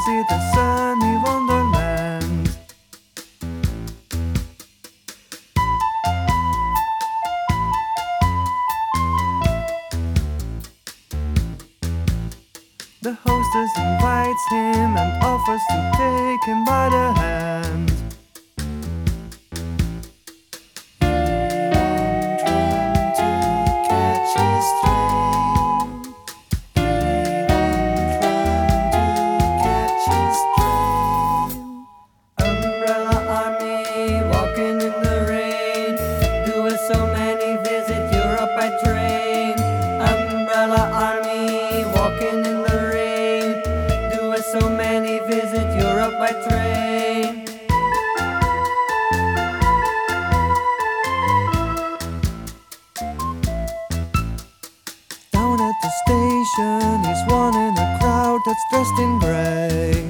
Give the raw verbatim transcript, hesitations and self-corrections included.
see the sunny wonderland. The hostess invites him and offers to take him by the hand. So many visit Europe by train. Umbrella Army walking in the rain. Do us so many visit Europe by train. Down at the station, he's one in a crowd that's dressed in grey.